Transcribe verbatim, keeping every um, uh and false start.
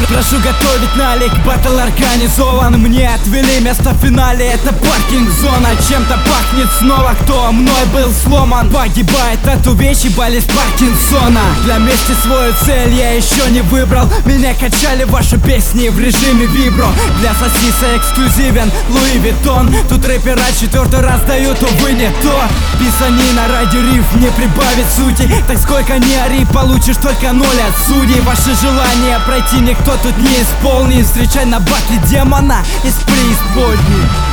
Прошу готовить налик, батл организован. Мне отвели место в финале, это паркинг-зона. Чем-то пахнет снова, кто мной был сломан. Погибает от увечий, болезнь Паркинсона. Для мести свою цель я еще не выбрал. Меня качали ваши песни в режиме вибро. Для сосиса эксклюзивен Луи Виттон. Тут рэпера четвертый раз дают, увы, не то. Писанина ради риф не прибавит сути. Так сколько ни ори, получишь только ноль от судей. Ваши желания пройти никто тут не исполнит. Встречай на батле демона из преисподней.